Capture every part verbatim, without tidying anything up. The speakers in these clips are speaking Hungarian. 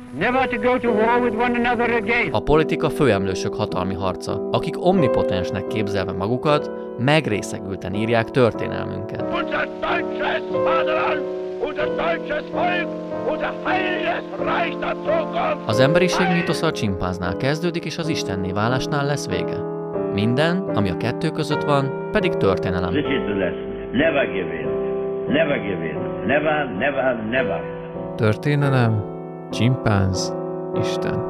never to go to war with one another again. A politika főemlősök hatalmi harca, akik omnipotensnek képzelve magukat, megrészegülten írják történelmünket. Unser deutsches Vaterland, unser deutsches Volk, unser Heil des Reich der Zukunft. Az emberiség mítosza a csimpánznál kezdődik, és az istenné válásnál lesz vége. Minden, ami a kettő között van, pedig történelem. This is the lesson. Never give in. Never give in. Never, never, never. Történelem, csimpánz, Isten.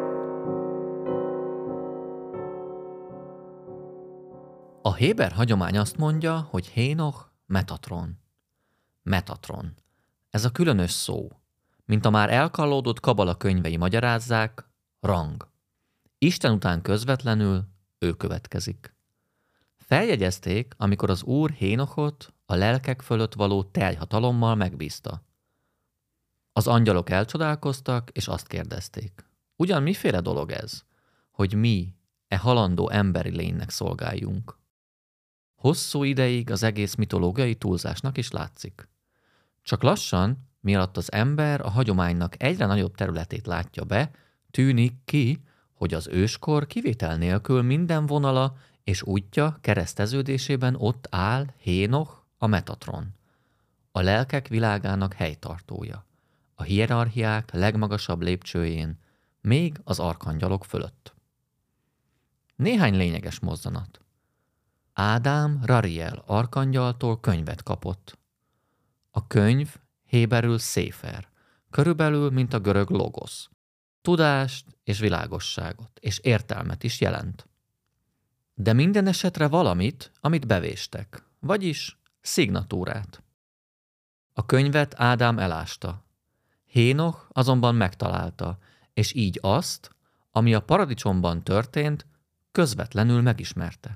A héber hagyomány azt mondja, hogy Hénoch Metatron. Metatron. Ez a különös szó. Mint a már elkallódott kabala könyvei magyarázzák, rang. Isten után közvetlenül ő következik. Feljegyezték, amikor az Úr Hénochot a lelkek fölött való teljhatalommal megbízta. Az angyalok elcsodálkoztak, és azt kérdezték. Ugyan miféle dolog ez, hogy mi, e halandó emberi lénynek szolgáljunk? Hosszú ideig az egész mitológiai túlzásnak is látszik. Csak lassan, mielőtt az ember a hagyománynak egyre nagyobb területét látja be, tűnik ki, hogy az őskor kivétel nélkül minden vonala és útja kereszteződésében ott áll Hénoch, a Metatron, a lelkek világának helytartója, a hierarchiák legmagasabb lépcsőjén, még az arkangyalok fölött. Néhány lényeges mozzanat. Ádám Rariel arkangyaltól könyvet kapott. A könyv héberül széfer, körülbelül, mint a görög logosz. Tudást és világosságot és értelmet is jelent. De minden esetre valamit, amit bevéstek, vagyis szignatúrát. A könyvet Ádám elásta. Hénoch azonban megtalálta, és így azt, ami a paradicsomban történt, közvetlenül megismerte.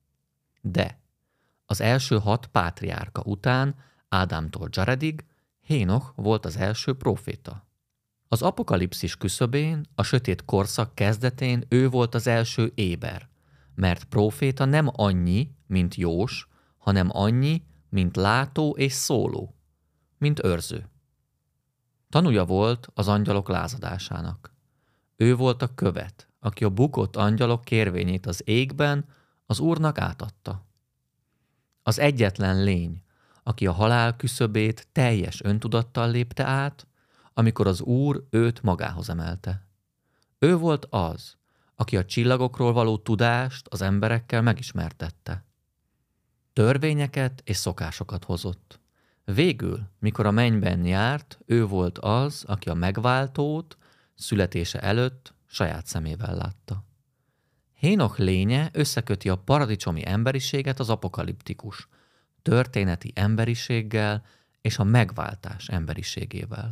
De az első hat pátriárka után, Ádámtól Dzsaredig, Hénoch volt az első próféta. Az apokalipszis küszöbén, a sötét korszak kezdetén ő volt az első éber, mert próféta nem annyi, mint Jós, hanem annyi, mint látó és szóló, mint őrző. Tanúja volt az angyalok lázadásának. Ő volt a követ, aki a bukott angyalok kérvényét az égben az Úrnak átadta. Az egyetlen lény, aki a halál küszöbét teljes öntudattal lépte át, amikor az Úr őt magához emelte. Ő volt az, aki a csillagokról való tudást az emberekkel megismertette. Törvényeket és szokásokat hozott. Végül, mikor a mennyben járt, ő volt az, aki a megváltót születése előtt saját szemével látta. Hénoch lénye összeköti a paradicsomi emberiséget az apokaliptikus, történeti emberiséggel és a megváltás emberiségével.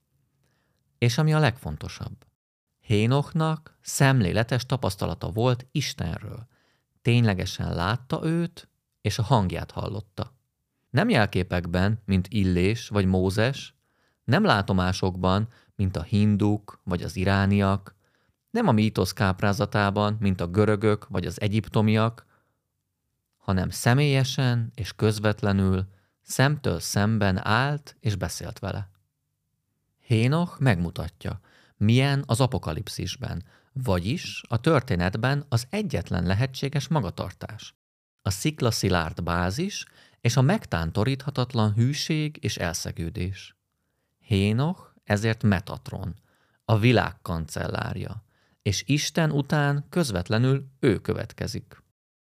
És ami a legfontosabb, Hénochnak szemléletes tapasztalata volt Istenről, ténylegesen látta őt, és a hangját hallotta. Nem jelképekben, mint Illés vagy Mózes, nem látomásokban, mint a hinduk vagy az irániak, nem a mítosz káprázatában, mint a görögök vagy az egyiptomiak, hanem személyesen és közvetlenül, szemtől szemben állt és beszélt vele. Hénoch megmutatja, milyen az apokalipszisben, vagyis a történetben az egyetlen lehetséges magatartás, a sziklaszilárd bázis és a megtántoríthatatlan hűség és elszegődés. Hénoch ezért Metatron, a világ kancellárja, és Isten után közvetlenül ő következik.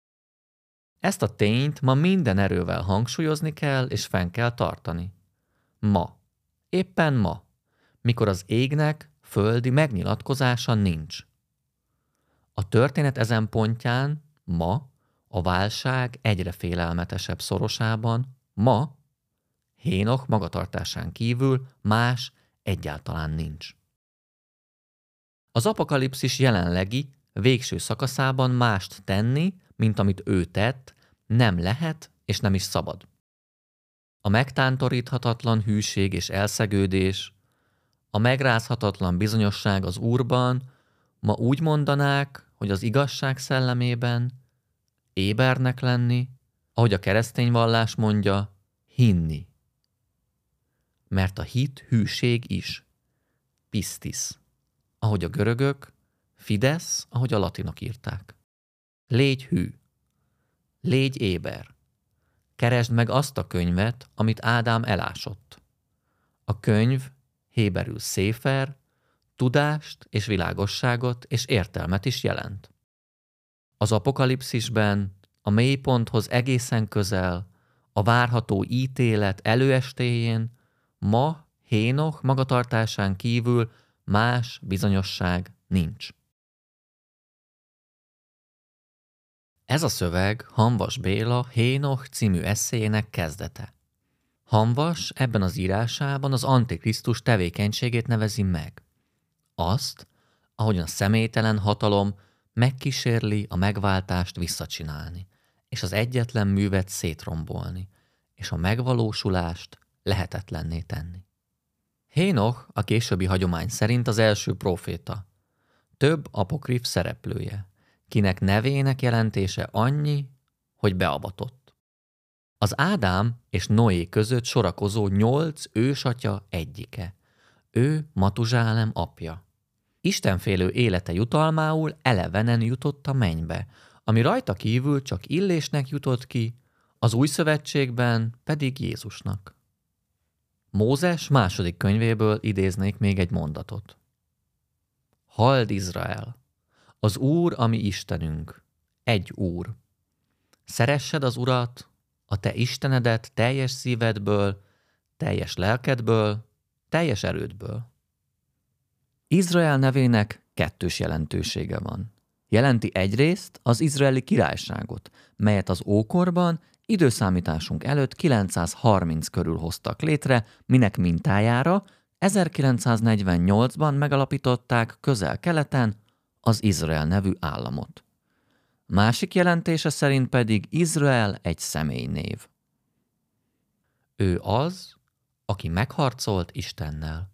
Ezt a tényt ma minden erővel hangsúlyozni kell és fenn kell tartani. Ma, éppen ma, mikor az égnek földi megnyilatkozása nincs. A történet ezen pontján, ma, a válság egyre félelmetesebb szorosában, ma, Hénoch magatartásán kívül más egyáltalán nincs. Az apokalipszis jelenlegi, végső szakaszában mást tenni, mint amit ő tett, nem lehet és nem is szabad. A megtántoríthatatlan hűség és elszegődés, a megrázhatatlan bizonyosság az Úrban, ma úgy mondanák, hogy az igazság szellemében ébernek lenni, ahogy a keresztény vallás mondja, hinni. Mert a hit hűség is. Pistis. ahogy a görögök, Fidesz, ahogy a latinok írták. Légy hű. Légy éber. Keresd meg azt a könyvet, amit Ádám elásott. A könyv héberül széfer, tudást és világosságot és értelmet is jelent. Az apokalipszisben a mélyponthoz egészen közel, a várható ítélet előestéjén ma Hénoch magatartásán kívül más bizonyosság nincs. Ez a szöveg Hamvas Béla Hénoch című esszéjének kezdete. Hamvas ebben az írásában az Antikrisztus tevékenységét nevezi meg. Azt, ahogyan a személytelen hatalom megkísérli a megváltást visszacsinálni, és az egyetlen művet szétrombolni, és a megvalósulást lehetetlenné tenni. Hénoch a későbbi hagyomány szerint az első próféta, több apokrif szereplője, kinek nevének jelentése annyi, hogy beavatott. Az Ádám és Noé között sorakozó nyolc ősatya egyike. Ő Matuzsálem apja. Istenfélő élete jutalmául elevenen jutott a mennybe, ami rajta kívül csak Illésnek jutott ki, az új szövetségben pedig Jézusnak. Mózes második könyvéből idéznék még egy mondatot. Halld Izrael! Az Úr, a mi Istenünk, egy Úr. Szeressed az Urat, a te Istenedet teljes szívedből, teljes lelkedből, teljes erődből. Izrael nevének kettős jelentősége van. Jelenti egyrészt az izraeli királyságot, melyet az ókorban, időszámításunk előtt kilencszázharminc körül hoztak létre, minek mintájára ezerkilencszáznegyvennyolcban megalapították közel-keleten az Izrael nevű államot. Másik jelentése szerint pedig Izrael egy személynév. Ő az, aki megharcolt Istennel.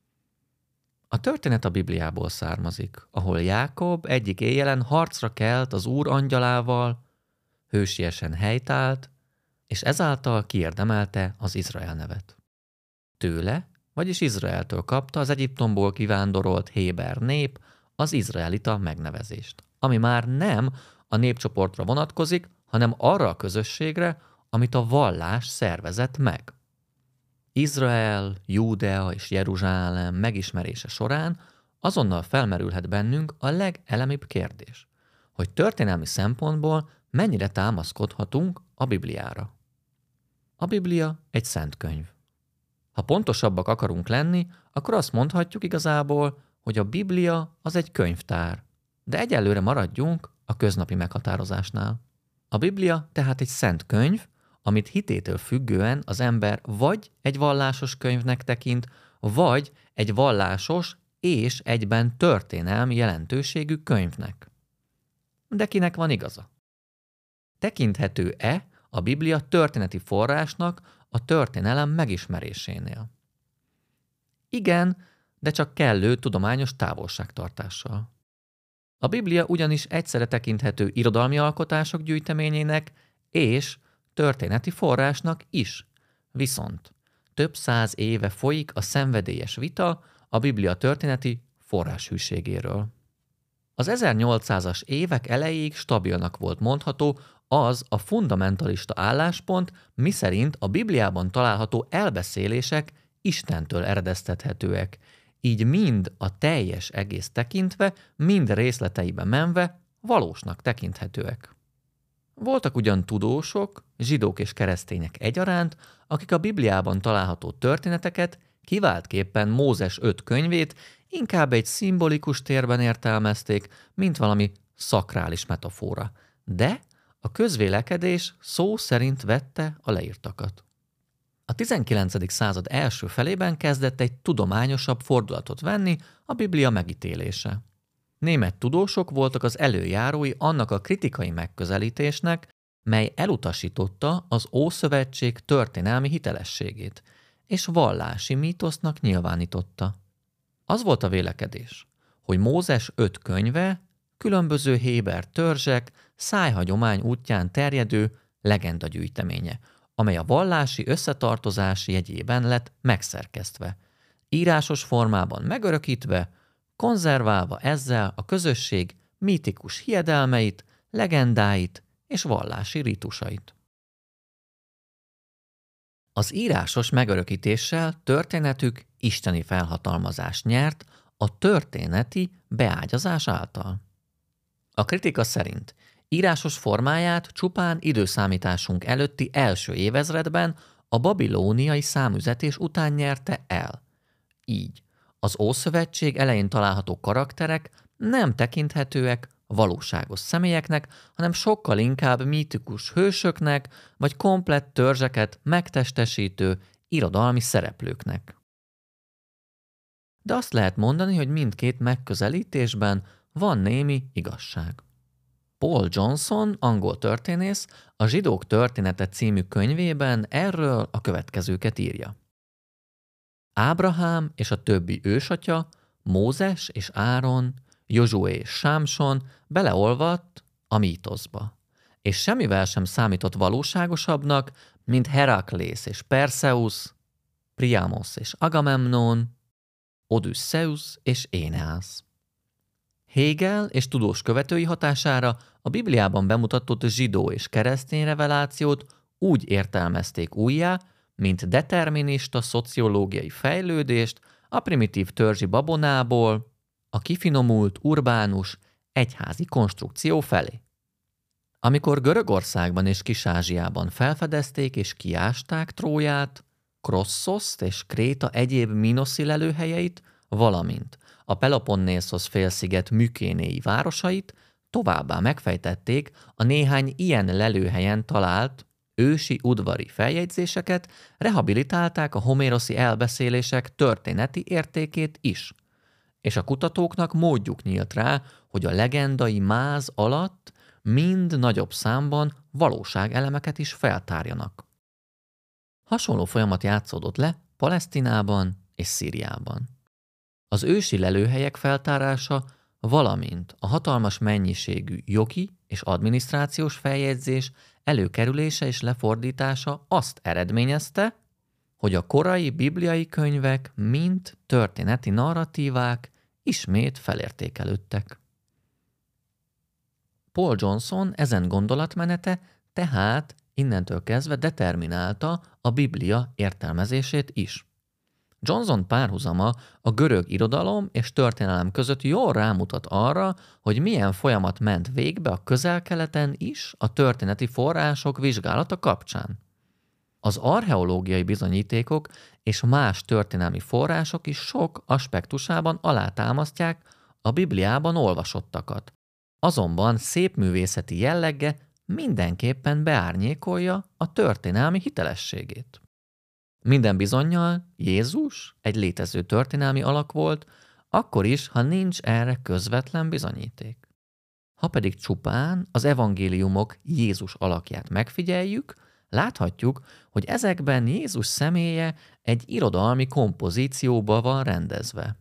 A történet a Bibliából származik, ahol Jákob egyik éjjelen harcra kelt az Úr angyalával, hősiesen helytált, és ezáltal kiérdemelte az Izrael nevet. Tőle, vagyis Izraeltől kapta az Egyiptomból kivándorolt héber nép az izraelita megnevezést, ami már nem a népcsoportra vonatkozik, hanem arra a közösségre, amit a vallás szervezett meg. Izrael, Júdea és Jeruzsálem megismerése során azonnal felmerülhet bennünk a legelemibb kérdés, hogy történelmi szempontból mennyire támaszkodhatunk a Bibliára. A Biblia egy szent könyv. Ha pontosabbak akarunk lenni, akkor azt mondhatjuk igazából, hogy a Biblia az egy könyvtár, de egyelőre maradjunk a köznapi meghatározásnál. A Biblia tehát egy szent könyv, amit hitétől függően az ember vagy egy vallásos könyvnek tekint, vagy egy vallásos és egyben történelmi jelentőségű könyvnek. De kinek van igaza? Tekinthető-e a Biblia történeti forrásnak a történelem megismerésénél? Igen, de csak kellő tudományos távolságtartással. A Biblia ugyanis egyszerre tekinthető irodalmi alkotások gyűjteményének és történeti forrásnak is. Viszont több száz éve folyik a szenvedélyes vita a Biblia történeti forráshűségéről. Az ezernyolcszázas évek elejéig stabilnak volt mondható az a fundamentalista álláspont, miszerint a Bibliában található elbeszélések Istentől eredeztethetőek, így mind a teljes egész tekintve, mind részleteibe menve valósnak tekinthetőek. Voltak ugyan tudósok, zsidók és keresztények egyaránt, akik a Bibliában található történeteket, kiváltképpen Mózes öt könyvét inkább egy szimbolikus térben értelmezték, mint valami szakrális metafora, de a közvélekedés szó szerint vette a leírtakat. A tizenkilencedik század első felében kezdett egy tudományosabb fordulatot venni a Biblia megítélése. Német tudósok voltak az előjárói annak a kritikai megközelítésnek, mely elutasította az Ószövetség történelmi hitelességét, és vallási mítosznak nyilvánította. Az volt a vélekedés, hogy Mózes öt könyve különböző héber törzsek szájhagyomány útján terjedő legendagyűjteménye, amely a vallási összetartozás jegyében lett megszerkesztve, írásos formában megörökítve, konzerválva ezzel a közösség mítikus hiedelmeit, legendáit és vallási ritusait. Az írásos megörökítéssel történetük isteni felhatalmazást nyert a történeti beágyazás által. A kritika szerint írásos formáját csupán időszámításunk előtti első évezredben a babilóniai számüzetés után nyerte el. Így az Ószövetség elején található karakterek nem tekinthetőek valóságos személyeknek, hanem sokkal inkább mítikus hősöknek vagy komplett törzseket megtestesítő irodalmi szereplőknek. De azt lehet mondani, hogy mindkét megközelítésben van némi igazság. Paul Johnson, angol történész, a Zsidók története című könyvében erről a következőket írja. Ábrahám és a többi ősatya, Mózes és Áron, Jozsué és Sámson beleolvadt a mítoszba, és semmivel sem számított valóságosabbnak, mint Heraklész és Perseus, Priamos és Agamemnon, Odysseus és Éneász. Hegel és tudós követői hatására a Bibliában bemutatott zsidó és keresztény revelációt úgy értelmezték újjá, mint determinista szociológiai fejlődést a primitív törzsi babonából a kifinomult, urbánus, egyházi konstrukció felé. Amikor Görögországban és Kis-Ázsiában felfedezték és kiásták Tróját, Krosszoszt és Kréta egyéb minoszi lelőhelyeit, valamint a Peloponnészos félsziget mükénéi városait, továbbá megfejtették a néhány ilyen lelőhelyen talált ősi udvari feljegyzéseket, rehabilitálták a homéroszi elbeszélések történeti értékét is, és a kutatóknak módjuk nyílt rá, hogy a legendai máz alatt mind nagyobb számban valóságelemeket is feltárjanak. Hasonló folyamat játszódott le Palesztinában és Szíriában. Az ősi lelőhelyek feltárása, valamint a hatalmas mennyiségű jogi és adminisztrációs feljegyzés előkerülése és lefordítása azt eredményezte, hogy a korai bibliai könyvek, mint történeti narratívák ismét felértékelődtek. Paul Johnson ezen gondolatmenete tehát innentől kezdve determinálta a Biblia értelmezését is. Johnson párhuzama a görög irodalom és történelem között jól rámutat arra, hogy milyen folyamat ment végbe a Közel-Keleten is a történeti források vizsgálata kapcsán. Az archeológiai bizonyítékok és más történelmi források is sok aspektusában alátámasztják a Bibliában olvasottakat. Azonban szépművészeti jellege mindenképpen beárnyékolja a történelmi hitelességét. Minden bizonnyal Jézus egy létező történelmi alak volt, akkor is, ha nincs erre közvetlen bizonyíték. Ha pedig csupán az evangéliumok Jézus alakját megfigyeljük, láthatjuk, hogy ezekben Jézus személye egy irodalmi kompozícióba van rendezve.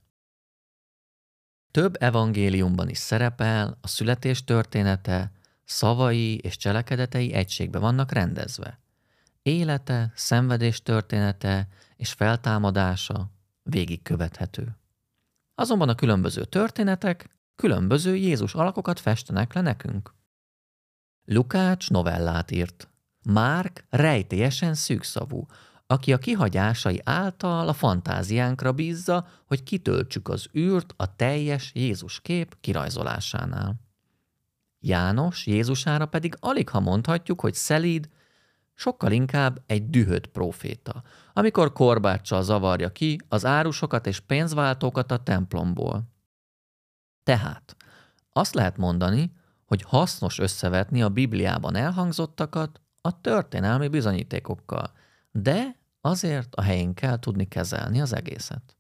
Több evangéliumban is szerepel a születés története, szavai és cselekedetei egységbe vannak rendezve. Élete, szenvedés története és feltámadása végigkövethető. Azonban a különböző történetek különböző Jézus alakokat festenek le nekünk. Lukács novellát írt. Márk rejtélyesen szűkszavú, aki a kihagyásai által a fantáziánkra bízza, hogy kitöltsük az űrt a teljes Jézus kép kirajzolásánál. János Jézusára pedig aligha mondhatjuk, hogy szelíd, sokkal inkább egy dühött próféta, amikor korbáccsal zavarja ki az árusokat és pénzváltókat a templomból. Tehát azt lehet mondani, hogy hasznos összevetni a Bibliában elhangzottakat a történelmi bizonyítékokkal, de azért a helyén kell tudni kezelni az egészet.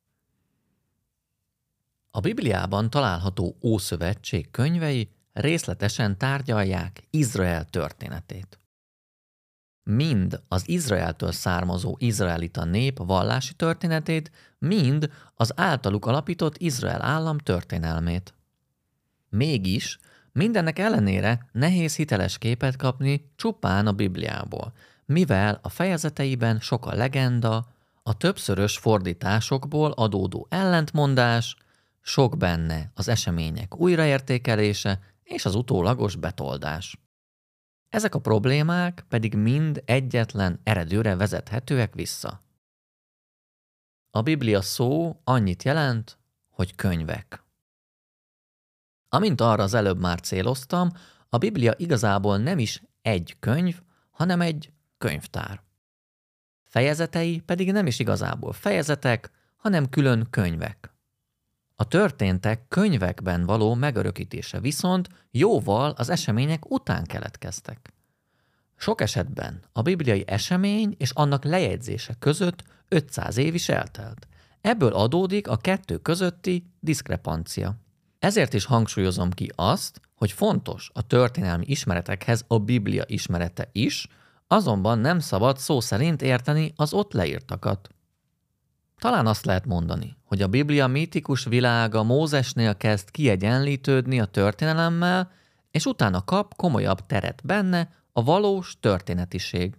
A Bibliában található Ószövetség könyvei részletesen tárgyalják Izrael történetét. Mind az Izraeltől származó izraelita nép vallási történetét, mind az általuk alapított Izrael állam történelmét. Mégis mindennek ellenére nehéz hiteles képet kapni csupán a Bibliából, mivel a fejezeteiben sok a legenda, a többszörös fordításokból adódó ellentmondás, sok benne az események újraértékelése és az utólagos betoldás. Ezek a problémák pedig mind egyetlen eredőre vezethetőek vissza. A Biblia szó annyit jelent, hogy könyvek. Amint arra az előbb már céloztam, a Biblia igazából nem is egy könyv, hanem egy könyvtár. Fejezetei pedig nem is igazából fejezetek, hanem külön könyvek. A történtek könyvekben való megörökítése viszont jóval az események után keletkeztek. Sok esetben a bibliai esemény és annak lejegyzése között ötszáz év is eltelt. Ebből adódik a kettő közötti diszkrepancia. Ezért is hangsúlyozom ki azt, hogy fontos a történelmi ismeretekhez a Biblia ismerete is, azonban nem szabad szó szerint érteni az ott leírtakat. Talán azt lehet mondani, hogy a Biblia mítikus világa Mózesnél kezd kiegyenlítődni a történelemmel, és utána kap komolyabb teret benne a valós történetiség.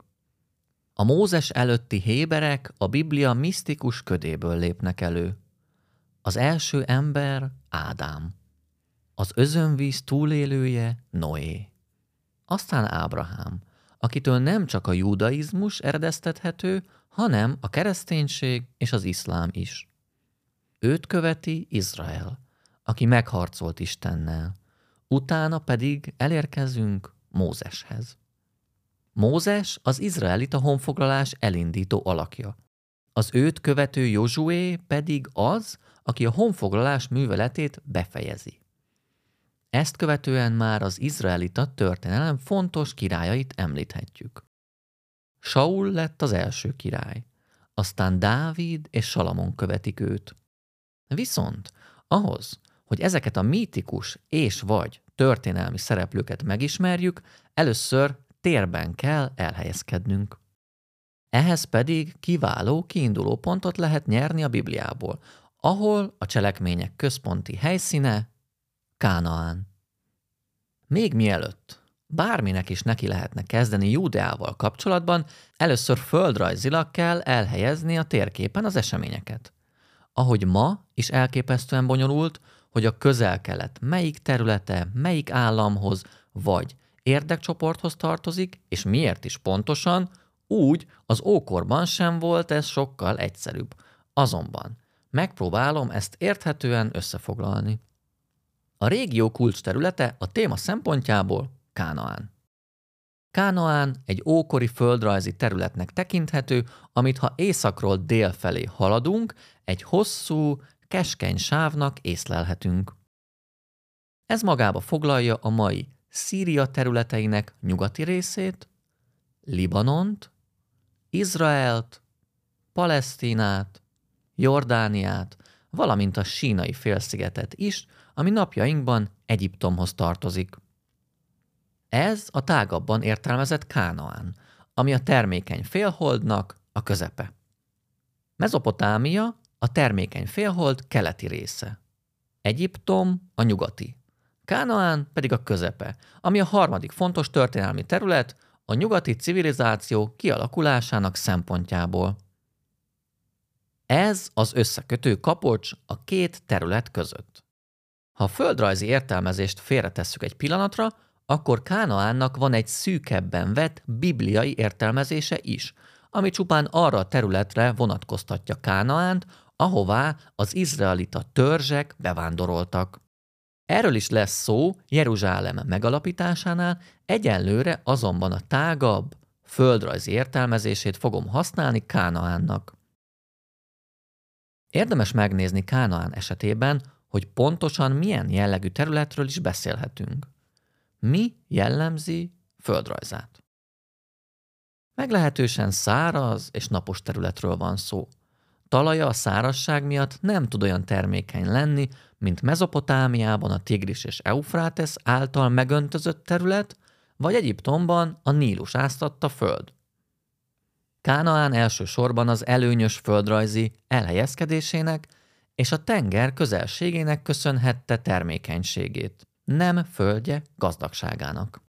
A Mózes előtti héberek a Biblia misztikus ködéből lépnek elő. Az első ember Ádám. Az özönvíz túlélője Noé. Aztán Ábrahám, akitől nem csak a judaizmus eredeztethető, hanem a kereszténység és az iszlám is. Őt követi Izrael, aki megharcolt Istennel. Utána pedig elérkezünk Mózeshez. Mózes az izraelita honfoglalás elindító alakja. Az őt követő Józsué pedig az, aki a honfoglalás műveletét befejezi. Ezt követően már az izraelita történelem fontos királyait említhetjük. Saul lett az első király, aztán Dávid és Salamon követik őt. Viszont ahhoz, hogy ezeket a mítikus és vagy történelmi szereplőket megismerjük, először térben kell elhelyezkednünk. Ehhez pedig kiváló kiinduló pontot lehet nyerni a Bibliából, ahol a cselekmények központi helyszíne Kánaán. Még mielőtt bárminek is neki lehetne kezdeni Júdeával kapcsolatban, először földrajzilag kell elhelyezni a térképen az eseményeket. Ahogy ma is elképesztően bonyolult, hogy a Közel-Kelet melyik területe, melyik államhoz vagy érdekcsoporthoz tartozik, és miért is pontosan, úgy az ókorban sem volt ez sokkal egyszerűbb. Azonban megpróbálom ezt érthetően összefoglalni. A régió kulcsterülete a téma szempontjából Kánaán. Kánaán egy ókori földrajzi területnek tekinthető, amit ha északról dél felé haladunk, egy hosszú, keskeny sávnak észlelhetünk. Ez magába foglalja a mai Szíria területeinek nyugati részét, Libanont, Izraelt, Palesztinát, Jordániát, valamint a Sínai félszigetet is, ami napjainkban Egyiptomhoz tartozik. Ez a tágabban értelmezett Kánaán, ami a termékeny félholdnak a közepe. Mezopotámia a termékeny félhold keleti része. Egyiptom a nyugati. Kánaán pedig a közepe, ami a harmadik fontos történelmi terület a nyugati civilizáció kialakulásának szempontjából. Ez az összekötő kapocs a két terület között. Ha a földrajzi értelmezést félretesszük egy pillanatra, akkor Kánaánnak van egy szűkebben vett bibliai értelmezése is, ami csupán arra a területre vonatkoztatja Kánaánt, ahová az izraelita törzsek bevándoroltak. Erről is lesz szó Jeruzsálem megalapításánál, egyenlőre azonban a tágabb, földrajzi értelmezését fogom használni Kánaánnak. Érdemes megnézni Kánaán esetében, hogy pontosan milyen jellegű területről is beszélhetünk. Mi jellemzi földrajzát? Meglehetősen száraz és napos területről van szó. Talaja a szárazság miatt nem tud olyan termékeny lenni, mint Mezopotámiában a Tigris és Eufrátesz által megöntözött terület, vagy Egyiptomban a Nílus áztatta föld. Kánaán elsősorban az előnyös földrajzi elhelyezkedésének és a tenger közelségének köszönhette termékenységét, nem földje gazdagságának.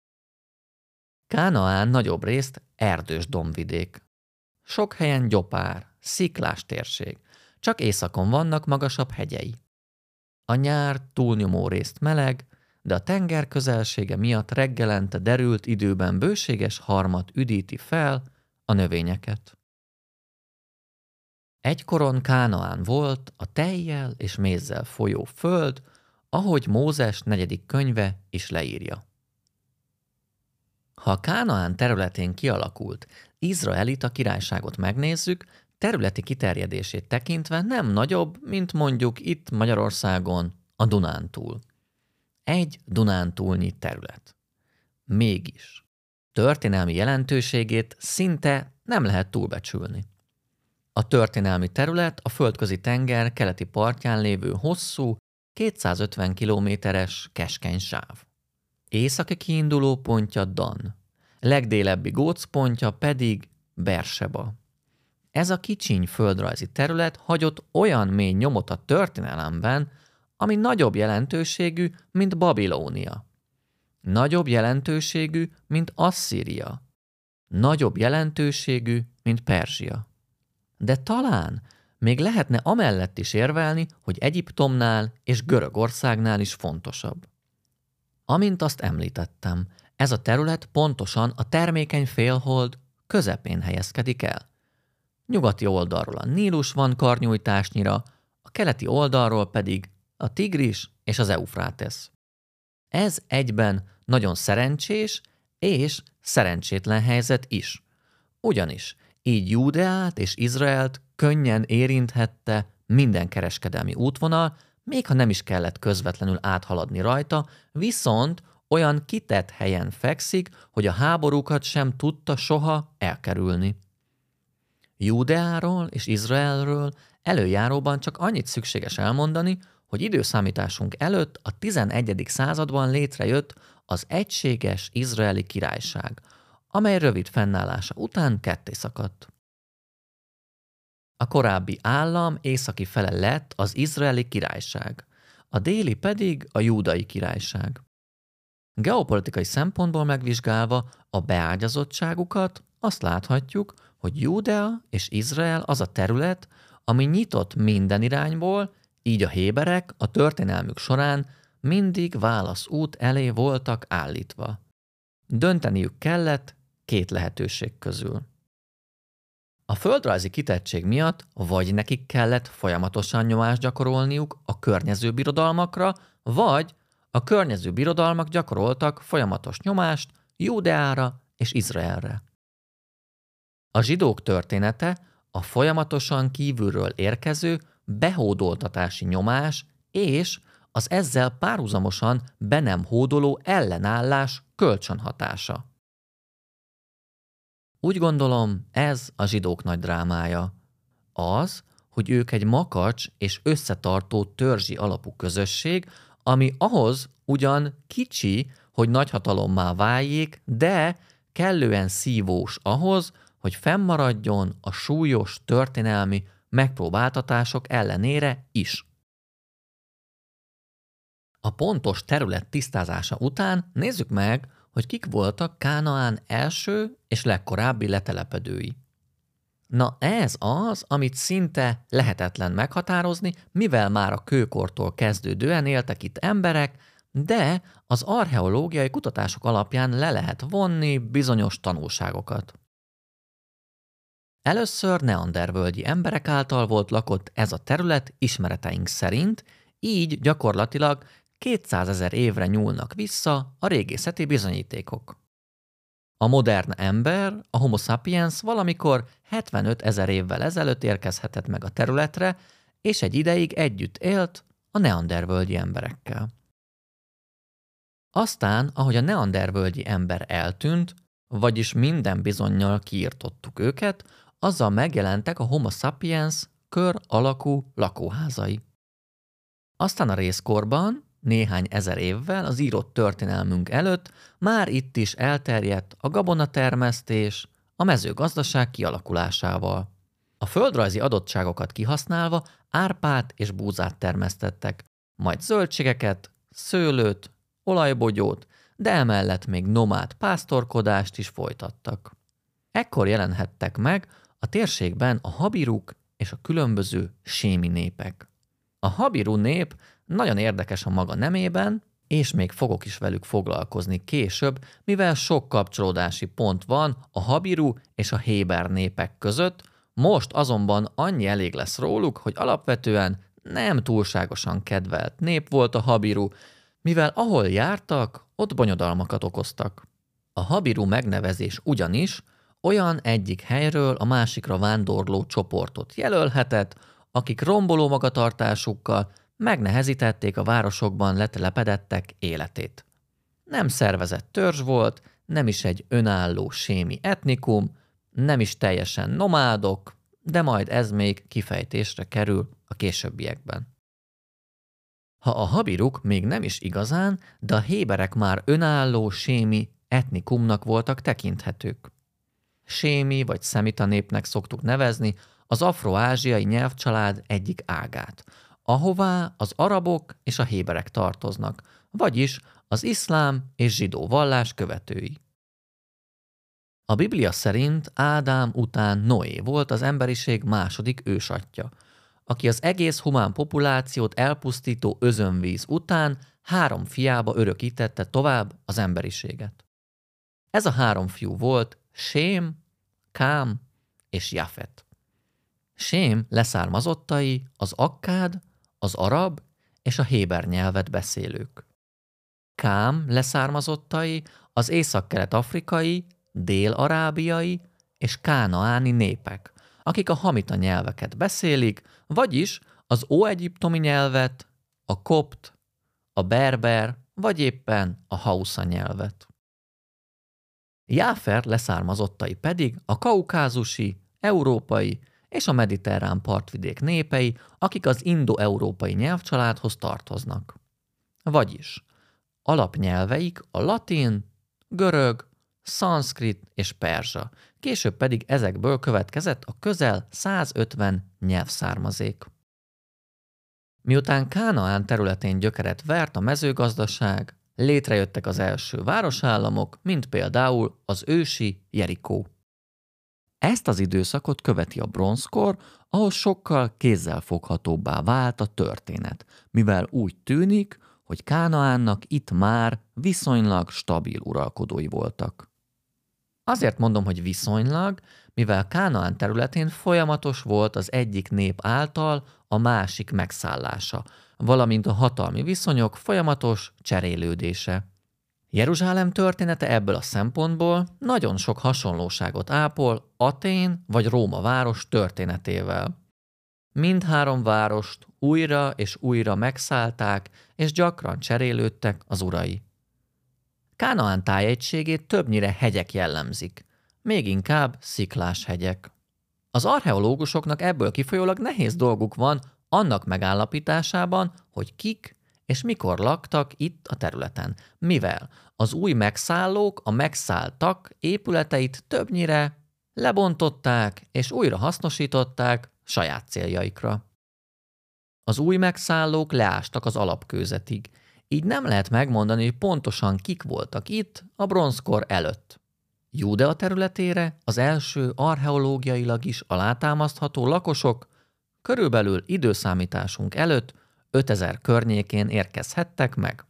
Kánaán nagyobb részt erdős dombvidék. Sok helyen gyopár, sziklás térség, csak északon vannak magasabb hegyei. A nyár túlnyomó részt meleg, de a tenger közelsége miatt reggelente derült időben bőséges harmat üdíti fel a növényeket. Egykoron Kánaán volt a tejjel és mézzel folyó föld, ahogy Mózes negyedik könyve is leírja. Ha a Kánaán területén kialakult izraelita királyságot megnézzük, területi kiterjedését tekintve nem nagyobb, mint mondjuk itt Magyarországon a Dunántúl. Egy Dunántúlnyi terület. Mégis történelmi jelentőségét szinte nem lehet túlbecsülni. A történelmi terület a Földközi tenger keleti partján lévő hosszú, kétszázötven kilométeres keskeny sáv. Északi kiinduló pontja Dan, legdélebbi gócpontja pedig Berseba. Ez a kicsiny földrajzi terület hagyott olyan mély nyomot a történelemben, ami nagyobb jelentőségű, mint Babilónia. Nagyobb jelentőségű, mint Asszíria. Nagyobb jelentőségű, mint Perzsia. De talán még lehetne amellett is érvelni, hogy Egyiptomnál és Görögországnál is fontosabb. Amint azt említettem, ez a terület pontosan a termékeny félhold közepén helyezkedik el. Nyugati oldalról a Nílus van karnyújtásnyira, a keleti oldalról pedig a Tigris és az Eufrátesz. Ez egyben nagyon szerencsés és szerencsétlen helyzet is. Ugyanis így Júdeát és Izraelt könnyen érinthette minden kereskedelmi útvonal, még ha nem is kellett közvetlenül áthaladni rajta, viszont olyan kitett helyen fekszik, hogy a háborúkat sem tudta soha elkerülni. Júdeáról és Izraelről előjáróban csak annyit szükséges elmondani, hogy időszámításunk előtt a tizenegyedik században létrejött az egységes izraeli királyság, amely rövid fennállása után ketté szakadt. A korábbi állam északi fele lett az izraeli királyság, a déli pedig a júdai királyság. Geopolitikai szempontból megvizsgálva a beágyazottságukat azt láthatjuk, hogy Júdea és Izrael az a terület, ami nyitott minden irányból, így a héberek a történelmük során mindig válaszút elé voltak állítva. Dönteniük kellett két lehetőség közül. A földrajzi kitettség miatt vagy nekik kellett folyamatosan nyomást gyakorolniuk a környező birodalmakra, vagy a környező birodalmak gyakoroltak folyamatos nyomást Júdeára és Izraelre. A zsidók története a folyamatosan kívülről érkező behódoltatási nyomás és az ezzel párhuzamosan be nem hódoló ellenállás kölcsönhatása. Úgy gondolom, ez a zsidók nagy drámája. Az, hogy ők egy makacs és összetartó törzsi alapú közösség, ami ahhoz ugyan kicsi, hogy nagyhatalommá váljék, de kellően szívós ahhoz, hogy fennmaradjon a súlyos történelmi megpróbáltatások ellenére is. A pontos terület tisztázása után nézzük meg, hogy kik voltak Kánaán első és legkorábbi letelepedői. Na ez az, amit szinte lehetetlen meghatározni, mivel már a kőkortól kezdődően éltek itt emberek, de az archeológiai kutatások alapján le lehet vonni bizonyos tanulságokat. Először neandervölgyi emberek által volt lakott ez a terület ismereteink szerint, így gyakorlatilag kétszázezer évre nyúlnak vissza a régészeti bizonyítékok. A modern ember, a Homo sapiens valamikor hetvenöt ezer évvel ezelőtt érkezhetett meg a területre, és egy ideig együtt élt a neandervölgyi emberekkel. Aztán, ahogy a neandervölgyi ember eltűnt, vagyis minden bizonnyal kiirtottuk őket, azzal megjelentek a Homo sapiens kör alakú lakóházai. Aztán a rézkorban, néhány ezer évvel az írott történelmünk előtt már itt is elterjedt a gabonatermesztés a mezőgazdaság kialakulásával. A földrajzi adottságokat kihasználva árpát és búzát termesztettek, majd zöldségeket, szőlőt, olajbogyót, de emellett még nomád pásztorkodást is folytattak. Ekkor jelenhettek meg a térségben a habiruk és a különböző sémi népek. A habiru nép nagyon érdekes a maga nemében, és még fogok is velük foglalkozni később, mivel sok kapcsolódási pont van a habiru és a héber népek között, most azonban annyi elég lesz róluk, hogy alapvetően nem túlságosan kedvelt nép volt a habiru, mivel ahol jártak, ott bonyodalmakat okoztak. A habiru megnevezés ugyanis olyan egyik helyről a másikra vándorló csoportot jelölhetett, akik romboló magatartásukkal megnehezítették a városokban letelepedettek életét. Nem szervezett törzs volt, nem is egy önálló sémi etnikum, nem is teljesen nomádok, de majd ez még kifejtésre kerül a későbbiekben. Ha a habiruk még nem is igazán, de a héberek már önálló sémi etnikumnak voltak tekinthetők. Sémi vagy szemita népnek szoktuk nevezni az afro-ázsiai nyelvcsalád egyik ágát, ahová az arabok és a héberek tartoznak, vagyis az iszlám és zsidó vallás követői. A Biblia szerint Ádám után Noé volt az emberiség második ősatja, aki az egész humán populációt elpusztító özönvíz után három fiába örökítette tovább az emberiséget. Ez a három fiú volt Sém, Kám és Jafet. Sém leszármazottai az akkád, az arab és a héber nyelvet beszélők. Kám leszármazottai az északkelet-afrikai, dél-arábiai és kánaáni népek, akik a hamita nyelveket beszélik, vagyis az óegyiptomi nyelvet, a kopt, a berber vagy éppen a hausza nyelvet. Jáfer leszármazottai pedig a kaukázusi, európai és a mediterrán partvidék népei, akik az indo-európai nyelvcsaládhoz tartoznak. Vagyis alapnyelveik a latin, görög, szanszkrit és perzsa, később pedig ezekből következett a közel százötven nyelvszármazék. Miután Kánaán területén gyökeret vert a mezőgazdaság, létrejöttek az első városállamok, mint például az ősi Jerikó. Ezt az időszakot követi a bronzkor, ahol sokkal kézzelfoghatóbbá vált a történet, mivel úgy tűnik, hogy Kánaánnak itt már viszonylag stabil uralkodói voltak. Azért mondom, hogy viszonylag, mivel Kánaán területén folyamatos volt az egyik nép által a másik megszállása, valamint a hatalmi viszonyok folyamatos cserélődése. Jeruzsálem története ebből a szempontból nagyon sok hasonlóságot ápol Atén vagy Róma város történetével. Mindhárom várost újra és újra megszállták, és gyakran cserélődtek az urai. Kánaán tájegységét többnyire hegyek jellemzik, még inkább sziklás hegyek. Az archeológusoknak ebből kifolyólag nehéz dolguk van annak megállapításában, hogy kik és mikor laktak itt a területen, mivel az új megszállók a megszálltak épületeit többnyire lebontották és újra hasznosították saját céljaikra. Az új megszállók leástak az alapkőzetig, így nem lehet megmondani, hogy pontosan kik voltak itt a bronzkor előtt. Júdea területére az első archeológiailag is alátámasztható lakosok körülbelül időszámításunk előtt ötezer környékén érkezhettek meg.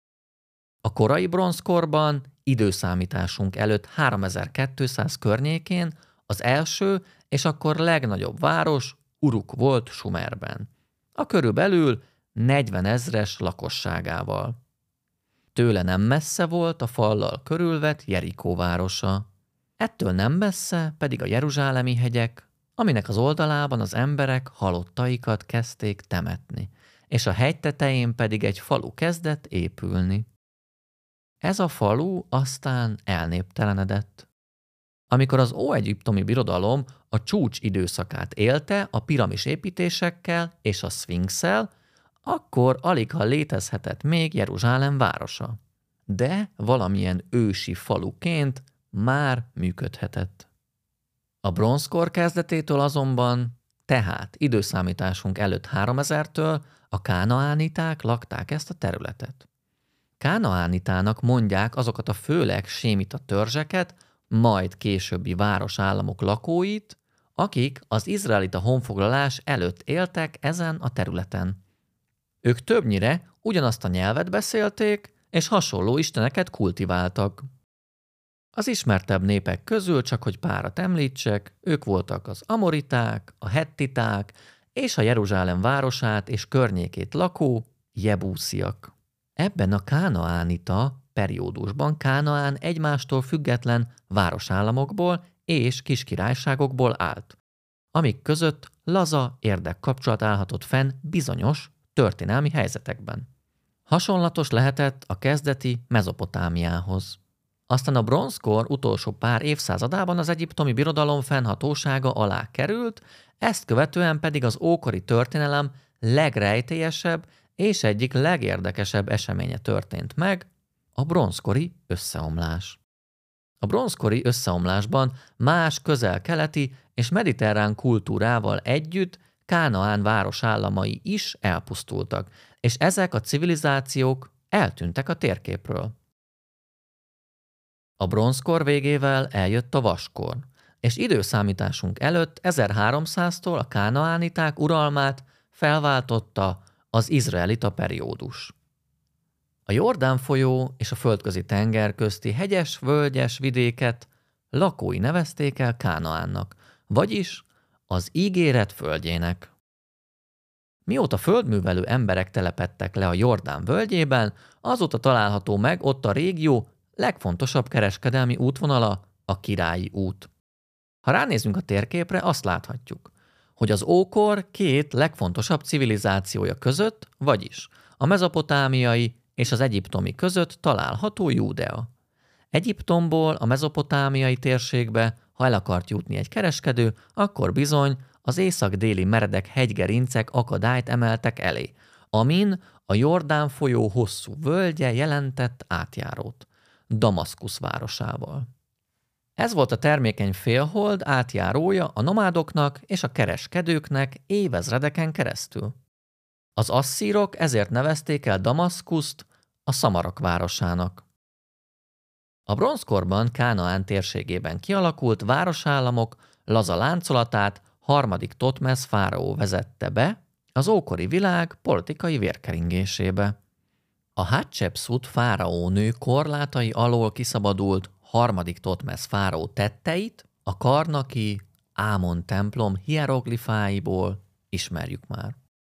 A korai bronzkorban időszámításunk előtt háromezer-kétszáz környékén az első és akkor legnagyobb város Uruk volt Sumerben, a körülbelül negyvenezres lakosságával. Tőle nem messze volt a fallal körülvett Jerikó városa. Ettől nem messze pedig a jeruzsálemi hegyek, aminek az oldalában az emberek halottaikat kezdték temetni, és a hegy tetején pedig egy falu kezdett épülni. Ez a falu aztán elnéptelenedett. Amikor az óegyiptomi birodalom a csúcs időszakát élte a piramis építésekkel és a szfinxszel, akkor aligha létezhetett még Jeruzsálem városa. De valamilyen ősi faluként már működhetett. A bronzkor kezdetétől azonban, tehát időszámításunk előtt háromezertől a kánaániták lakták ezt a területet. Kánaánitának mondják azokat a főleg sémita törzseket, majd későbbi városállamok lakóit, akik az izraelita honfoglalás előtt éltek ezen a területen. Ők többnyire ugyanazt a nyelvet beszélték, és hasonló isteneket kultiváltak. Az ismertebb népek közül csak hogy párat említsek, ők voltak az amoriták, a hettiták és a Jeruzsálem városát és környékét lakó jebúsziak. Ebben a kánaánita periódusban Kánaán egymástól független városállamokból és kiskirályságokból állt, amik között laza érdekkapcsolat állhatott fenn bizonyos történelmi helyzetekben. Hasonlatos lehetett a kezdeti Mezopotámiához. Aztán a bronzkor utolsó pár évszázadában az egyiptomi birodalom fennhatósága alá került, ezt követően pedig az ókori történelem legrejtélyesebb és egyik legérdekesebb eseménye történt meg, a bronzkori összeomlás. A bronzkori összeomlásban más közel-keleti és mediterrán kultúrával együtt Kánaán városállamai is elpusztultak, és ezek a civilizációk eltűntek a térképről. A bronzkor végével eljött a vaskor, és időszámításunk előtt ezerháromszáztól a kánaániták uralmát felváltotta az izraelita periódus. A Jordán folyó és a földközi tenger közti hegyes, völgyes vidéket lakói nevezték el Kánaánnak, vagyis az ígéret földjének. Mióta földművelő emberek telepedtek le a Jordán völgyében, azóta található meg ott a régió legfontosabb kereskedelmi útvonala, a Királyi út. Ha ránézünk a térképre, azt láthatjuk, hogy az ókor két legfontosabb civilizációja között, vagyis a mezopotámiai és az egyiptomi között található Júdea. Egyiptomból a mezopotámiai térségbe, ha el akart jutni egy kereskedő, akkor bizony az észak-déli meredek hegygerincek akadályt emeltek elé, amin a Jordán folyó hosszú völgye jelentett átjárót, Damaszkusz városával. Ez volt a termékeny félhold átjárója a nomádoknak és a kereskedőknek évezredeken keresztül. Az asszírok ezért nevezték el Damaszkuszt a szamarak városának. A bronzkorban Kánaán térségében kialakult városállamok laza láncolatát harmadik Totmesz fáraó vezette be az ókori világ politikai vérkeringésébe. A Hatshepszut fáraónő korlátai alól kiszabadult harmadik Totmesz fáraó tetteit a karnaki Ámon templom hieroglifáiból ismerjük már.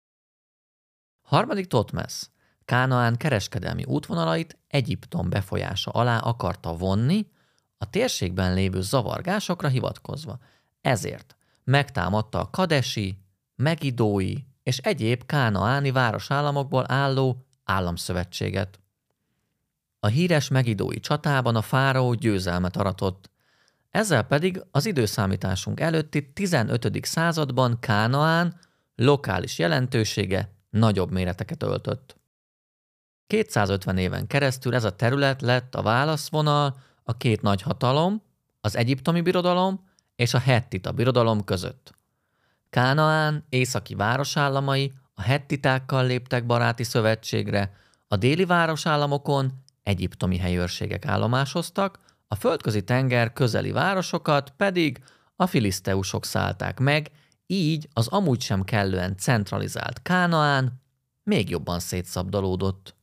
Harmadik Totmesz Kánaán kereskedelmi útvonalait Egyiptom befolyása alá akarta vonni, a térségben lévő zavargásokra hivatkozva. Ezért megtámadta a kadesi, megidói és egyéb kánaáni városállamokból álló államszövetséget. A híres megidói csatában a fáraó győzelmet aratott, ezzel pedig az időszámításunk előtti tizenötödik században Kánaán lokális jelentősége nagyobb méreteket öltött. kétszázötven éven keresztül ez a terület lett a válaszvonal a két nagy hatalom, az egyiptomi birodalom és a hettita birodalom között. Kánaán északi városállamai a hettitákkal léptek baráti szövetségre, a déli városállamokon egyiptomi helyőrségek állomásoztak, a földközi tenger közeli városokat pedig a filiszteusok szállták meg, így az amúgy sem kellően centralizált Kánaán még jobban szétszabdalódott.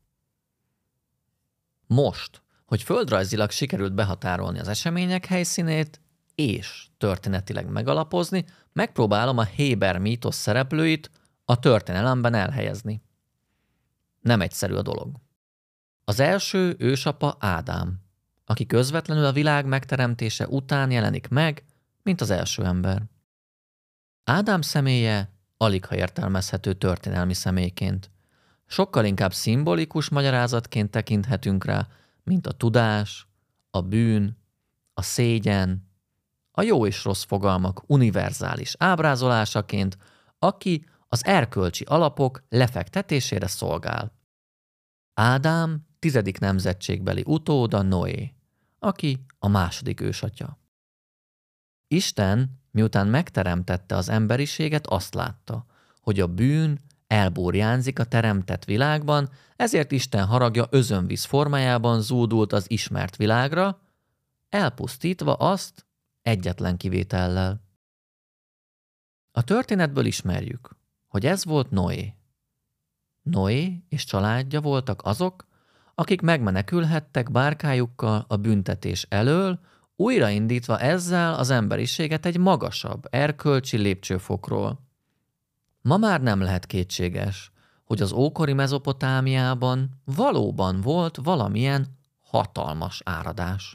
Most, hogy földrajzilag sikerült behatárolni az események helyszínét, és történetileg megalapozni, megpróbálom a Héber mítosz szereplőit a történelemben elhelyezni. Nem egyszerű a dolog. Az első ősapa Ádám, aki közvetlenül a világ megteremtése után jelenik meg, mint az első ember. Ádám személye aligha értelmezhető történelmi személyként. Sokkal inkább szimbolikus magyarázatként tekinthetünk rá, mint a tudás, a bűn, a szégyen, a jó és rossz fogalmak univerzális ábrázolásaként, aki az erkölcsi alapok lefektetésére szolgál. Ádám tizedik nemzetségbeli utóda Noé, aki a második ősatya. Isten, miután megteremtette az emberiséget, azt látta, hogy a bűn elburjánzik a teremtett világban, ezért Isten haragja özönvíz formájában zúdult az ismert világra, elpusztítva azt egyetlen kivétellel. A történetből ismerjük, hogy ez volt Noé. Noé és családja voltak azok, akik megmenekülhettek bárkájukkal a büntetés elől, újraindítva ezzel az emberiséget egy magasabb, erkölcsi lépcsőfokról. Ma már nem lehet kétséges, hogy az ókori Mezopotámiában valóban volt valamilyen hatalmas áradás.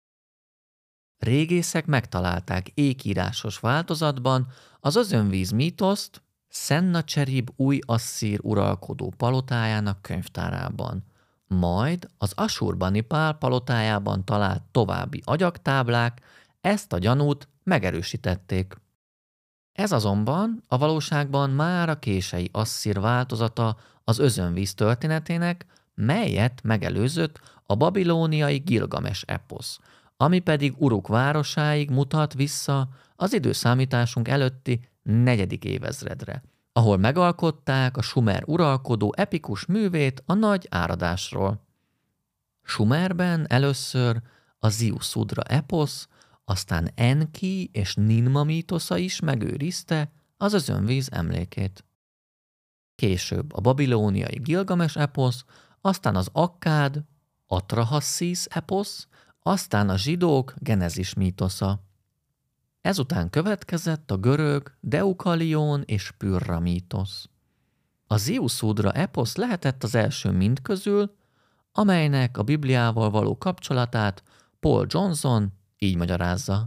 Régészek megtalálták ékírásos változatban az özönvíz mítoszt Szennacherib új asszír uralkodó palotájának könyvtárában. Majd az Asurbanipál palotájában talált további agyagtáblák ezt a gyanút megerősítették. Ez azonban a valóságban már a kései asszír változata az özönvíz történetének, melyet megelőzött a babilóniai Gilgames eposz, ami pedig Uruk városáig mutat vissza az időszámításunk előtti negyedik évezredre, ahol megalkották a sumer uralkodó epikus művét a nagy áradásról. Sumerben először a Ziuszudra eposz, aztán Enki és Ninma mítosza is megőrizte az özönvíz emlékét. Később a babilóniai Gilgames eposz, aztán az akkád, Atrahasszis eposz, aztán a zsidók Genezis mítosza. Ezután következett a görög Deukalion és Pyrrha mítosz. A Ziuszudra eposz lehetett az első mind közül, amelynek a Bibliával való kapcsolatát Paul Johnson így magyarázza.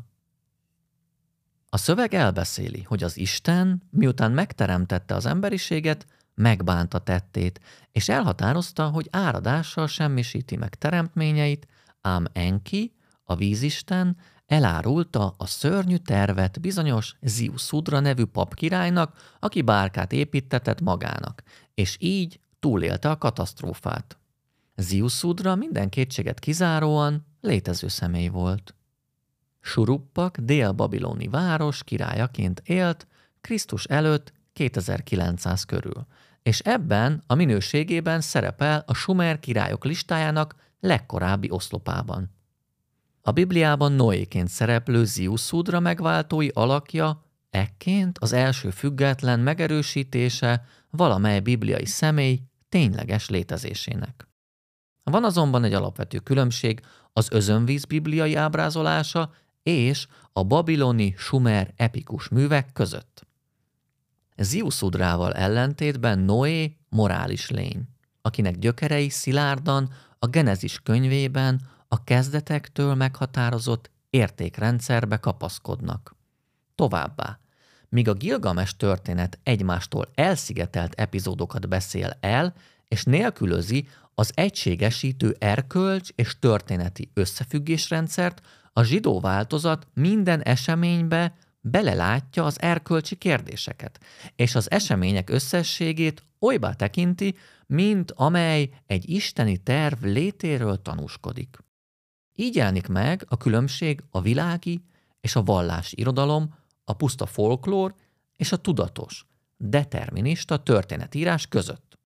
A szöveg elbeszéli, hogy az Isten, miután megteremtette az emberiséget, megbánta tettét, és elhatározta, hogy áradással semmisíti meg teremtményeit, ám Enki, a vízisten, elárulta a szörnyű tervet bizonyos Ziuszudra nevű papkirálynak, aki bárkát építtetett magának, és így túlélte a katasztrófát. Ziuszudra minden kétséget kizáróan létező személy volt. Suruppak dél-babiloni város királyaként élt Krisztus előtt kétezer-kilencszáz körül, és ebben a minőségében szerepel a sumer királyok listájának legkorábbi oszlopában. A Bibliában Noéként szereplő Ziuszudra megváltói alakja ekként az első független megerősítése valamely bibliai személy tényleges létezésének. Van azonban egy alapvető különbség az özönvíz bibliai ábrázolása és a babiloni sumer epikus művek között. Ziuszudrával ellentétben Noé morális lény, akinek gyökerei szilárdan a Genezis könyvében a kezdetektől meghatározott értékrendszerbe kapaszkodnak. Továbbá, míg a Gilgames történet egymástól elszigetelt epizódokat beszél el, és nélkülözi az egységesítő erkölcs és történeti összefüggésrendszert, a zsidó változat minden eseménybe belelátja az erkölcsi kérdéseket, és az események összességét olybá tekinti, mint amely egy isteni terv létéről tanúskodik. Így jelenik meg a különbség a világi és a vallási irodalom, a puszta folklór és a tudatos, determinista történetírás között.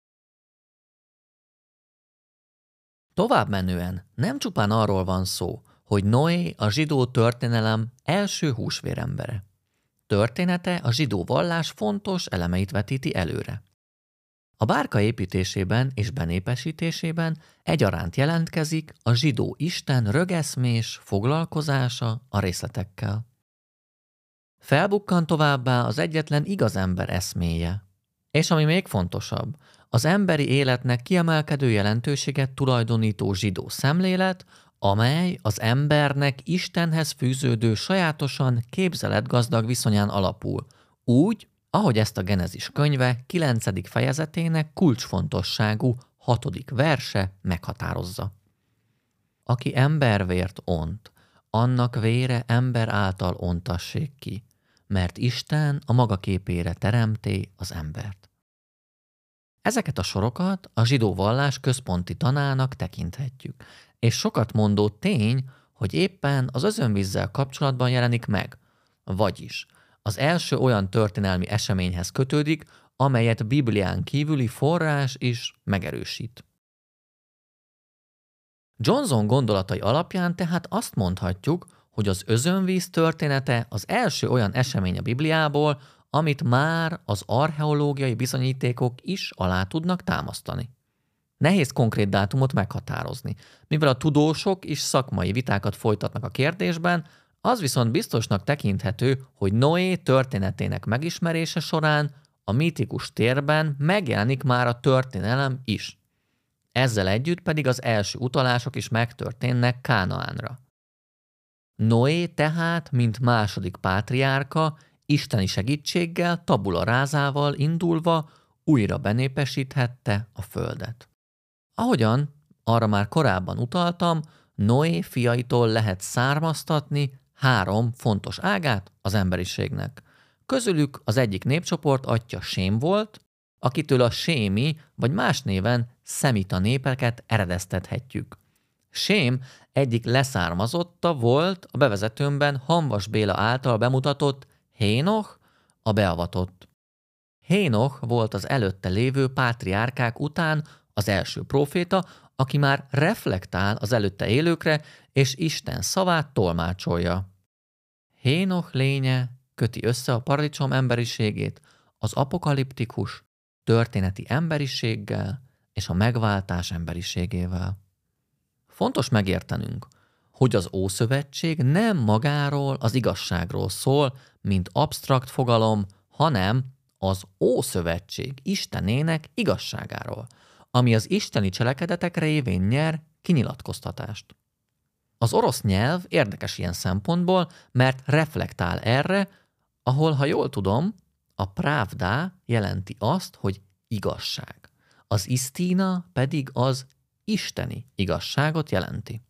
Tovább menően nem csupán arról van szó, hogy Noé a zsidó történelem első húsvérembere. Története a zsidó vallás fontos elemeit vetíti előre. A bárka építésében és benépesítésében egyaránt jelentkezik a zsidó isten rögeszmés foglalkozása a részletekkel. Felbukkan továbbá az egyetlen igaz ember eszméje. És ami még fontosabb, az emberi életnek kiemelkedő jelentőséget tulajdonító zsidó szemlélet, amely az embernek Istenhez fűződő sajátosan képzeletgazdag viszonyán alapul, úgy, ahogy ezt a Genezis könyve kilencedik fejezetének kulcsfontosságú hatodik verse meghatározza. Aki embervért ont, annak vére ember által ontassék ki, mert Isten a maga képére teremté az embert. Ezeket a sorokat a zsidó vallás központi tanának tekinthetjük, és sokat mondó tény, hogy éppen az özönvízzel kapcsolatban jelenik meg, vagyis az első olyan történelmi eseményhez kötődik, amelyet Biblián kívüli forrás is megerősít. Johnson gondolatai alapján tehát azt mondhatjuk, hogy az özönvíz története az első olyan esemény a Bibliából, amit már az archeológiai bizonyítékok is alá tudnak támasztani. Nehéz konkrét dátumot meghatározni, mivel a tudósok is szakmai vitákat folytatnak a kérdésben, az viszont biztosnak tekinthető, hogy Noé történetének megismerése során a mítikus térben megjelenik már a történelem is. Ezzel együtt pedig az első utalások is megtörténnek Kánaánra. Noé tehát, mint második pátriárka, isteni segítséggel, tabula rázával indulva újra benépesíthette a földet. Ahogyan arra már korábban utaltam, Noé fiaitól lehet származtatni három fontos ágát az emberiségnek. Közülük az egyik népcsoport atya Sém volt, akitől a sémi vagy más néven szemita népeket eredeztethetjük. Sém egyik leszármazotta volt a bevezetőmben Hamvas Béla által bemutatott Hénoch, a beavatott. Hénoch volt az előtte lévő pátriárkák után az első próféta, aki már reflektál az előtte élőkre, és Isten szavát tolmácsolja. Hénoch lénye köti össze a paradicsom emberiségét az apokaliptikus, történeti emberiséggel és a megváltás emberiségével. Fontos megértenünk, hogy az Ószövetség nem magáról az igazságról szól, mint absztrakt fogalom, hanem az Ószövetség Istenének igazságáról, ami az isteni cselekedetek révén nyer kinyilatkoztatást. Az orosz nyelv érdekes ilyen szempontból, mert reflektál erre, ahol, ha jól tudom, a pravda jelenti azt, hogy igazság. Az isztina pedig az isteni igazságot jelenti.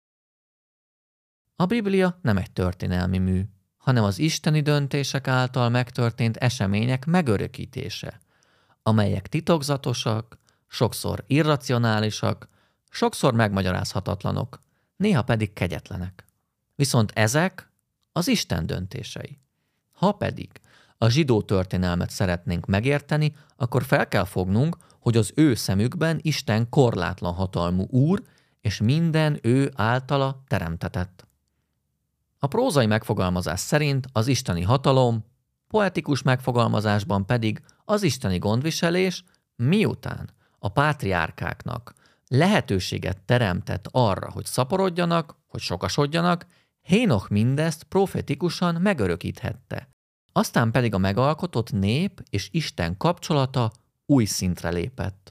A Biblia nem egy történelmi mű, hanem az isteni döntések által megtörtént események megörökítése, amelyek titokzatosak, sokszor irracionálisak, sokszor megmagyarázhatatlanok, néha pedig kegyetlenek. Viszont ezek az Isten döntései. Ha pedig a zsidó történelmet szeretnénk megérteni, akkor fel kell fognunk, hogy az ő szemükben Isten korlátlan hatalmú úr, és minden ő általa teremtetett. A prózai megfogalmazás szerint az isteni hatalom, poetikus megfogalmazásban pedig az isteni gondviselés, miután a pátriárkáknak lehetőséget teremtett arra, hogy szaporodjanak, hogy sokasodjanak, Hénoch mindezt profetikusan megörökíthette. Aztán pedig a megalkotott nép és Isten kapcsolata új szintre lépett.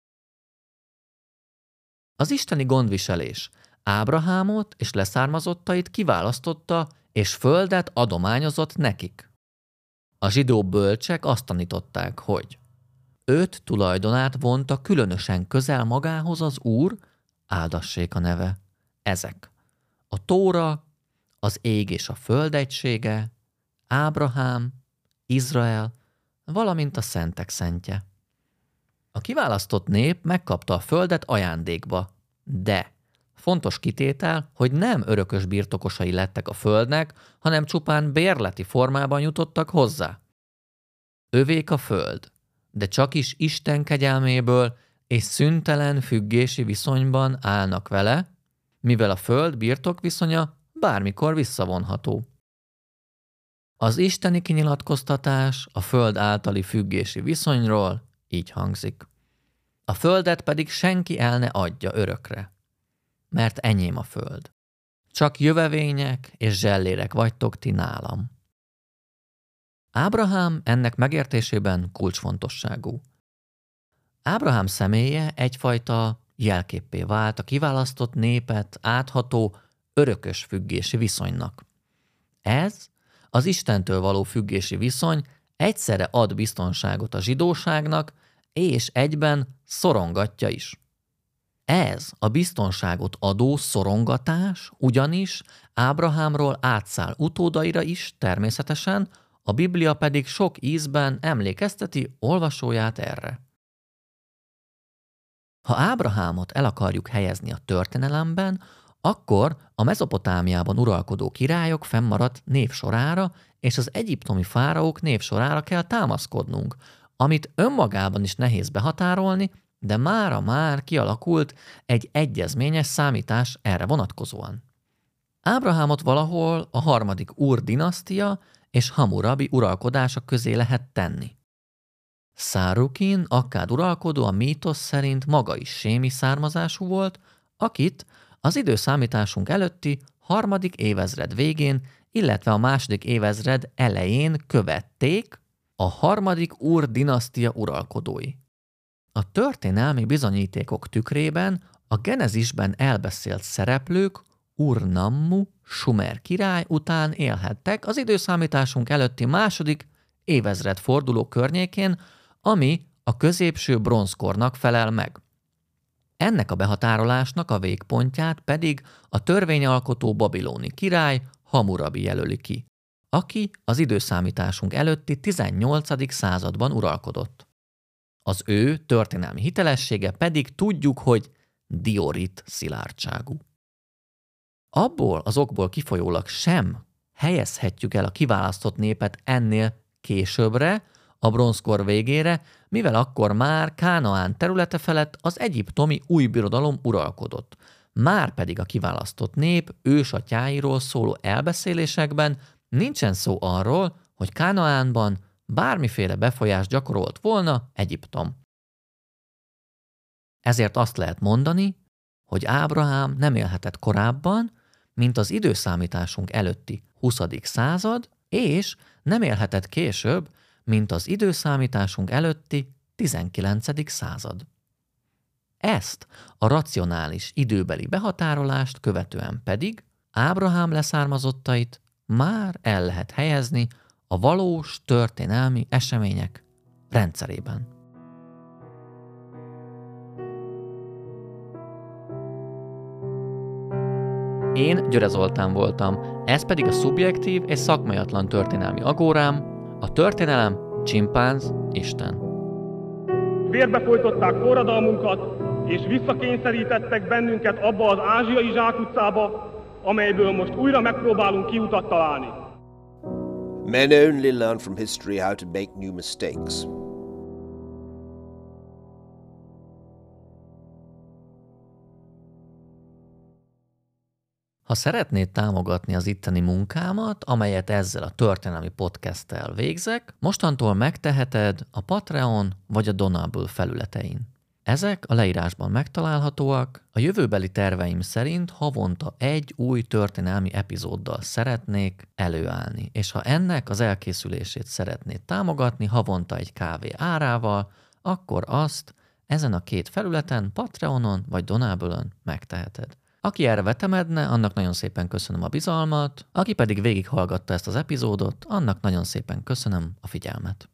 Az isteni gondviselés Ábrahámot és leszármazottait kiválasztotta, és földet adományozott nekik. A zsidó bölcsek azt tanították, hogy öt tulajdonát vonta különösen közel magához az Úr, áldassék a neve. Ezek: a Tóra, az ég és a föld egysége, Ábrahám, Izrael, valamint a szentek szentje. A kiválasztott nép megkapta a földet ajándékba, de fontos kitétel, hogy nem örökös birtokosai lettek a földnek, hanem csupán bérleti formában jutottak hozzá. Övék a föld, de csak is Isten kegyelméből és szüntelen függési viszonyban állnak vele, mivel a föld birtokviszonya bármikor visszavonható. Az isteni kinyilatkoztatás a föld általi függési viszonyról így hangzik. A földet pedig senki el ne adja örökre, mert enyém a föld. Csak jövevények és zsellérek vagytok ti nálam. Ábrahám ennek megértésében kulcsfontosságú. Ábrahám személye egyfajta jelképpé vált a kiválasztott népet átható örökös függési viszonynak. Ez az Istentől való függési viszony egyszerre ad biztonságot a zsidóságnak, és egyben szorongatja is. Ez a biztonságot adó szorongatás ugyanis Ábrahámról átszáll utódaira is természetesen, a Biblia pedig sok ízben emlékezteti olvasóját erre. Ha Ábrahámot el akarjuk helyezni a történelemben, akkor a Mezopotámiában uralkodó királyok fennmaradt névsorára és az egyiptomi fáraók névsorára kell támaszkodnunk, amit önmagában is nehéz behatárolni, de mára már kialakult egy egyezményes számítás erre vonatkozóan. Ábrahámot valahol a harmadik Úr dinasztia és Hammurabi uralkodása közé lehet tenni. Szárukin, akkád uralkodó a mítosz szerint maga is sémi származású volt, akit az időszámításunk előtti harmadik évezred végén, illetve a második évezred elején követték a harmadik Ur dinasztia uralkodói. A történelmi bizonyítékok tükrében a Genezisben elbeszélt szereplők Ur-Nammu, Sumer király után élhettek az időszámításunk előtti második évezred forduló környékén, ami a középső bronzkornak felel meg. Ennek a behatárolásnak a végpontját pedig a törvényalkotó babiloni király Hammurabi jelöli ki, aki az időszámításunk előtti tizennyolcadik században uralkodott. Az ő történelmi hitelessége pedig tudjuk, hogy diorit szilárdságú. Abból az okból kifolyólag sem helyezhetjük el a kiválasztott népet ennél későbbre, a bronzkor végére, mivel akkor már Kánaán területe felett az egyiptomi új birodalom uralkodott. Már pedig a kiválasztott nép ősatyáiról szóló elbeszélésekben nincsen szó arról, hogy Kánaánban bármiféle befolyást gyakorolt volna Egyiptom. Ezért azt lehet mondani, hogy Ábrahám nem élhetett korábban, mint az időszámításunk előtti huszadik század, és nem élhetett később, mint az időszámításunk előtti tizenkilencedik század. Ezt a racionális időbeli behatárolást követően pedig Ábrahám leszármazottait már el lehet helyezni a valós történelmi események rendszerében. Én Györe Zoltán voltam, ez pedig a szubjektív és szakmaiatlan történelmi agórám, a történelem csimpánz Isten. Vérbe folytották forradalmunkat, és visszakényszerítettek bennünket abba az ázsiai zsákutcába, amelyből most újra megpróbálunk kiutat találni. Men only learn from history how to make new mistakes. Ha szeretnéd támogatni az itteni munkámat, amelyet ezzel a történelmi podcasttel végzek, mostantól megteheted a Patreon vagy a Donable felületein. Ezek a leírásban megtalálhatóak, a jövőbeli terveim szerint havonta egy új történelmi epizóddal szeretnék előállni, és ha ennek az elkészülését szeretnéd támogatni havonta egy kávé árával, akkor azt ezen a két felületen, Patreonon vagy Donable-ön megteheted. Aki erre vetemedne, annak nagyon szépen köszönöm a bizalmat, aki pedig végighallgatta ezt az epizódot, annak nagyon szépen köszönöm a figyelmet.